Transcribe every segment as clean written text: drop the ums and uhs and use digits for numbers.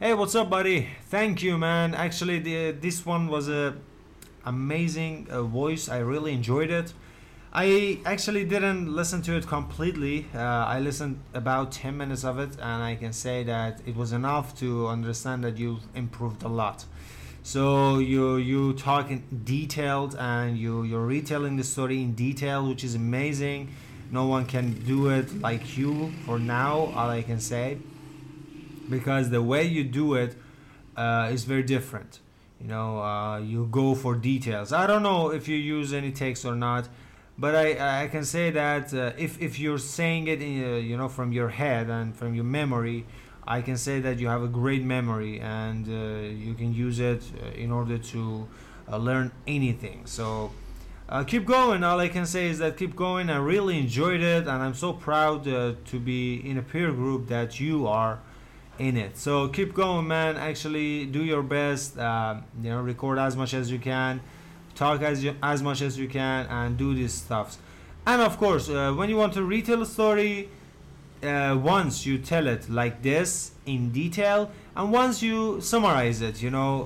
Hey, what's up, buddy? Thank you, man. Actually, this one was a amazing voice. I really enjoyed it. I actually didn't listen to it completely. I listened about 10 minutes of it, and I can say that it was enough to understand that you've improved a lot. So you talk in detailed, and you're retelling the story in detail, which is amazing. No one can do it like you for now. All I can say, because the way you do it is very different. You go for details. I don't know if you use any text or not, but I can say that if you're saying it from your head and from your memory, I can say that you have a great memory, and you can use it in order to learn anything. So keep going. All I can say is that keep going. I really enjoyed it, and I'm so proud to be in a peer group that you are in it. So keep going, man. Actually, do your best. Record as much as you can, talk as much as you can, and do these stuffs. And of course, when you want to retell a story, once you tell it like this in detail, and once you summarize it,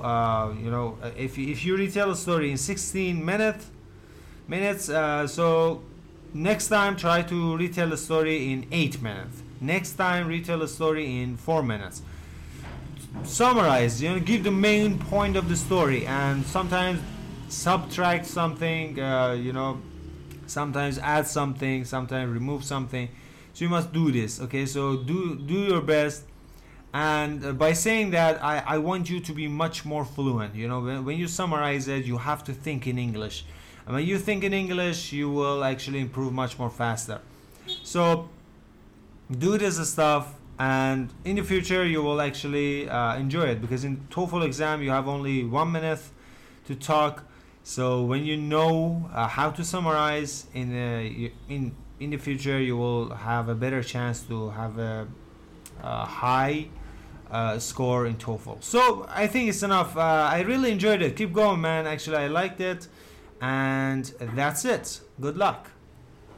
if you retell a story in 16 minutes, so next time try to retell a story in 8 minutes. Next time retell a story in 4 minutes. Summarize, give the main point of the story, and sometimes subtract something, sometimes add something, sometimes remove something. So you must do this, okay? So do your best. And by saying that, I want you to be much more fluent. When you summarize it, you have to think in English, and when you think in English, you will actually improve much more faster. So do this stuff, and in the future you will actually enjoy it, because in TOEFL exam you have only 1 minute to talk. So when you know how to summarize in the future, you will have a better chance to have a high score in TOEFL. So I think it's enough. I really enjoyed it. Keep going, man. Actually, I liked it, and that's it. Good luck.